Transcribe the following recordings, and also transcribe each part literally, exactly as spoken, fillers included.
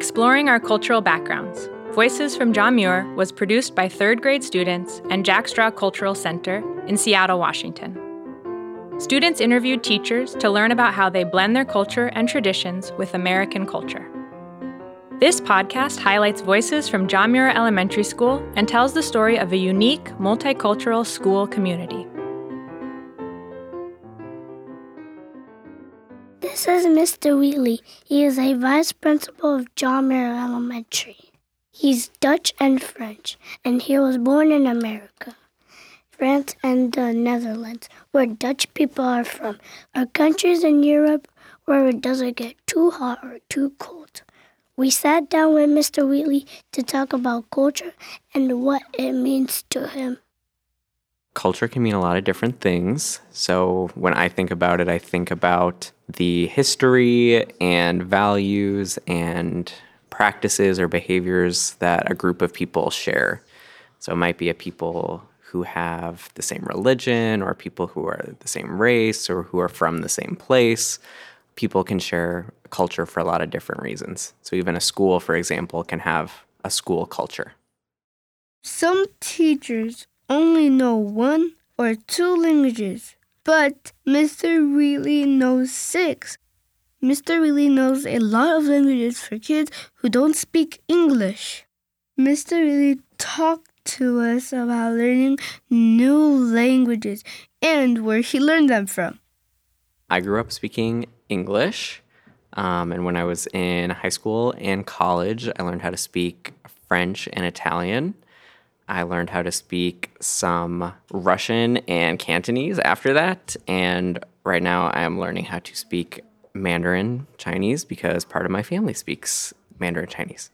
Exploring Our Cultural Backgrounds, Voices from John Muir was produced by third grade students and Jack Straw Cultural Center in Seattle, Washington. Students interviewed teachers to learn about how they blend their culture and traditions with American culture. This podcast highlights voices from John Muir Elementary School and tells the story of a unique, multicultural school community. This is Mister Wheatley. He is a vice principal of John Muir Elementary. He's Dutch and French, and he was born in America, France, and the Netherlands, where Dutch people are from, are countries in Europe where it doesn't get too hot or too cold. We sat down with Mister Wheatley to talk about culture and what it means to him. Culture can mean a lot of different things. So when I think about it, I think about the history and values and practices or behaviors that a group of people share. So it might be a people who have the same religion or people who are the same race or who are from the same place. People can share culture for a lot of different reasons. So even a school, for example, can have a school culture. Some teachers only know one or two languages, but Mister Wheatley knows six. Mister Wheatley knows a lot of languages for kids who don't speak English. Mister Wheatley talked to us about learning new languages and where he learned them from. I grew up speaking English, um, and when I was in high school and college, I learned how to speak French and Italian. I learned how to speak some Russian and Cantonese after that, and right now I am learning how to speak Mandarin Chinese because part of my family speaks Mandarin Chinese.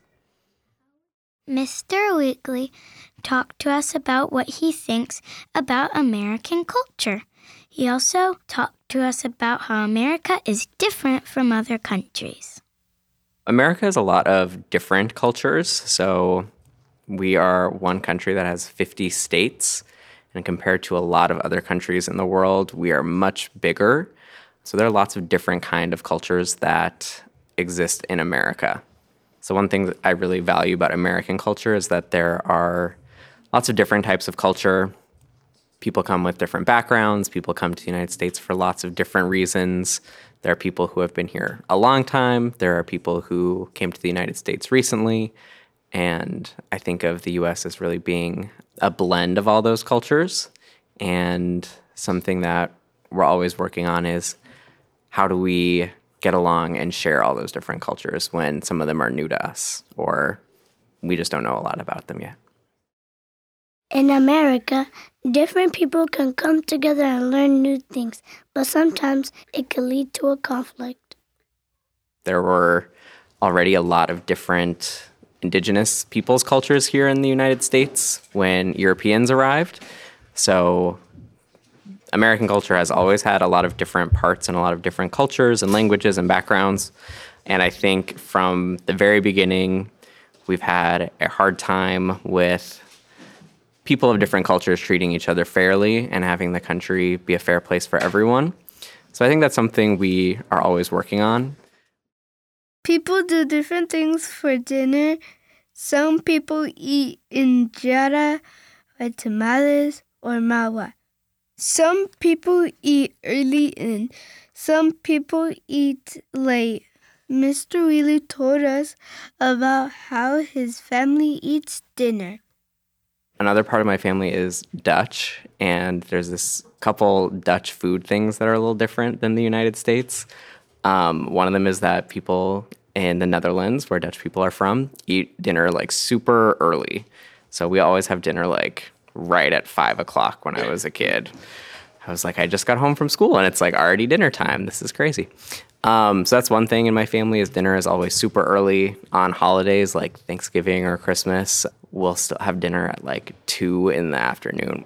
Mister Wheatley talked to us about what he thinks about American culture. He also talked to us about how America is different from other countries. America has a lot of different cultures, so we are one country that has fifty states, and compared to a lot of other countries in the world, we are much bigger. So there are lots of different kind of cultures that exist in America. So one thing that I really value about American culture is that there are lots of different types of culture. People come with different backgrounds. People come to the United States for lots of different reasons. There are people who have been here a long time. There are people who came to the United States recently. And I think of the U S as really being a blend of all those cultures. And something that we're always working on is how do we get along and share all those different cultures when some of them are new to us or we just don't know a lot about them yet. In America, different people can come together and learn new things, but sometimes it can lead to a conflict. There were already a lot of different indigenous peoples' cultures here in the United States when Europeans arrived. So American culture has always had a lot of different parts and a lot of different cultures and languages and backgrounds. And I think from the very beginning, we've had a hard time with people of different cultures treating each other fairly and having the country be a fair place for everyone. So I think that's something we are always working on. People do different things for dinner. Some people eat injera, or tamales, or mawa. Some people eat early and some people eat late. Mister Wheatley told us about how his family eats dinner. Another part of my family is Dutch, and there's this couple Dutch food things that are a little different than the United States. Um, one of them is that people in the Netherlands, where Dutch people are from, eat dinner like super early. So we always have dinner like right at five o'clock when I was a kid. I was like, I just got home from school and it's like already dinner time. This is crazy. Um, so that's one thing in my family is dinner is always super early. On holidays like Thanksgiving or Christmas, we'll still have dinner at like two in the afternoon.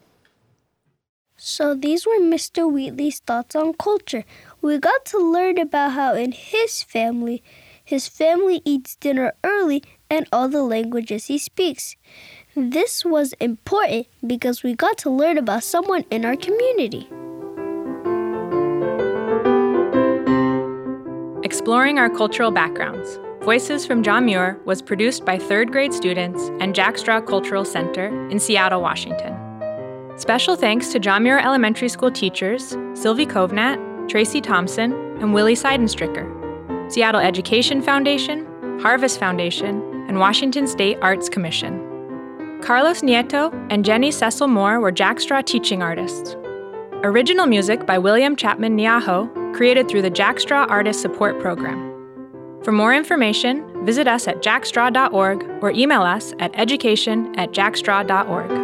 So these were Mister Wheatley's thoughts on culture. We got to learn about how in his family, his family eats dinner early and all the languages he speaks. This was important because we got to learn about someone in our community. Exploring Our Cultural Backgrounds, Voices from John Muir was produced by third grade students and Jack Straw Cultural Center in Seattle, Washington. Special thanks to John Muir Elementary School teachers Sylvie Kovnat, Tracy Thompson, and Willie Seidenstricker, Seattle Education Foundation, Harvest Foundation, and Washington State Arts Commission. Carlos Nieto and Jenny Cecil Moore were Jack Straw teaching artists. Original music by William Chapman Niaho, created through the Jack Straw Artist Support Program. For more information, visit us at jackstraw dot org or email us at education at jackstraw dot org.